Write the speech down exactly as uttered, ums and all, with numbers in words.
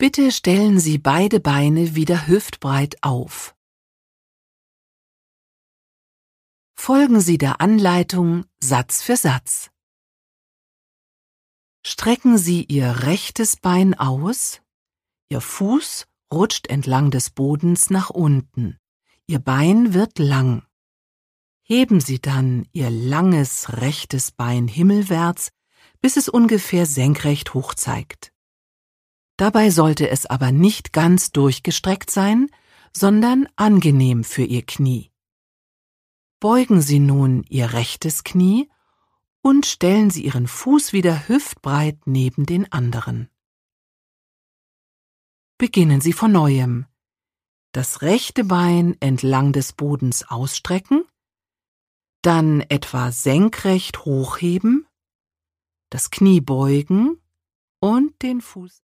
Bitte stellen Sie beide Beine wieder hüftbreit auf. Folgen Sie der Anleitung Satz für Satz. Strecken Sie Ihr rechtes Bein aus, Ihr Fuß rutscht entlang des Bodens nach unten, Ihr Bein wird lang. Heben Sie dann Ihr langes rechtes Bein himmelwärts, bis es ungefähr senkrecht hoch zeigt. Dabei sollte es aber nicht ganz durchgestreckt sein, sondern angenehm für Ihr Knie. Beugen Sie nun Ihr rechtes Knie und stellen Sie Ihren Fuß wieder hüftbreit neben den anderen. Beginnen Sie von neuem. Das rechte Bein entlang des Bodens ausstrecken, dann etwa senkrecht hochheben, das Knie beugen und den Fuß